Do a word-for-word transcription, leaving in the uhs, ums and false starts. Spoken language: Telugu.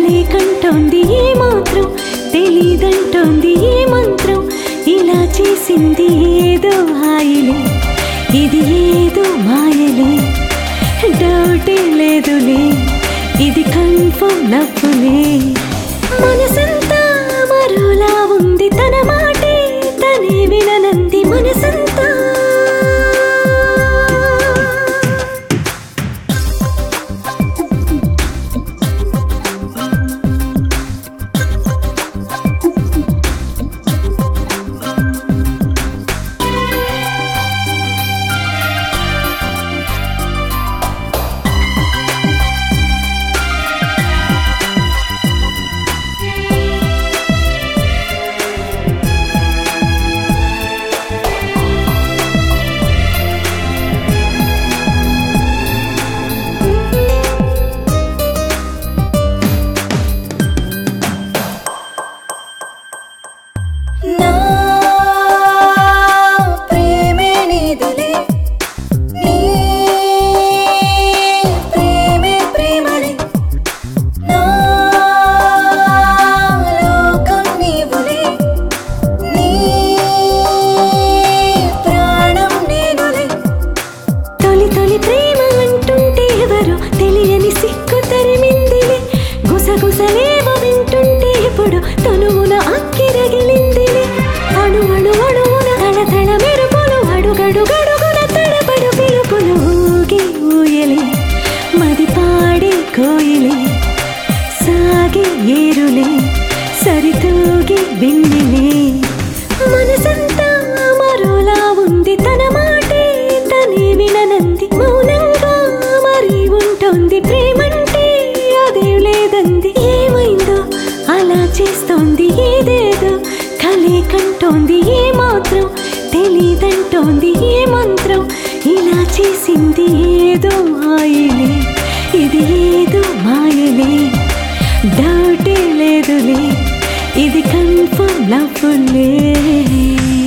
కలే కంటోంది ఏ మాత్రం తెలీదంటోంది ఏ మంత్రం ఇలా చేసింది ఏదో హాయిలే ఇది ఏదో మాయలే డౌటే లేదులే ఇది కన్ఫర్మ్ లవ్వులే మనసంతా మరోలా ఉంది తన మాటే తనే విననంది మనసంతా గుసగుసలేవ వింటుంటే ఇప్పుడు తనువున అక్కిరగిలిందిలే అణు అణు అణువున తళతళ మెరుపులు అడుగడుగడుగున తడబడు పిలుపులు ఊగి ఊయలే మది పాడే కోయిలే సాగి ఏరులే సరితూగి వెన్నెలే మనసంతా మరోలా ఉంది తన మాటే తనే విననంది మౌనంగా మరి ఉంటోంది ప్రేమంటే అదేం లేదంది ఏమైందో అలా చేస్తోంది ఏదేదో కలే కంటోంది ఏ మాత్రం తెలీదంటోంది ఏ మంత్రం ఇలా చేసింది ఏదో మాయలే ఇది ఏదో మాయలే డౌటే లేదులే ఇది కన్ఫర్మ్ లవ్వులే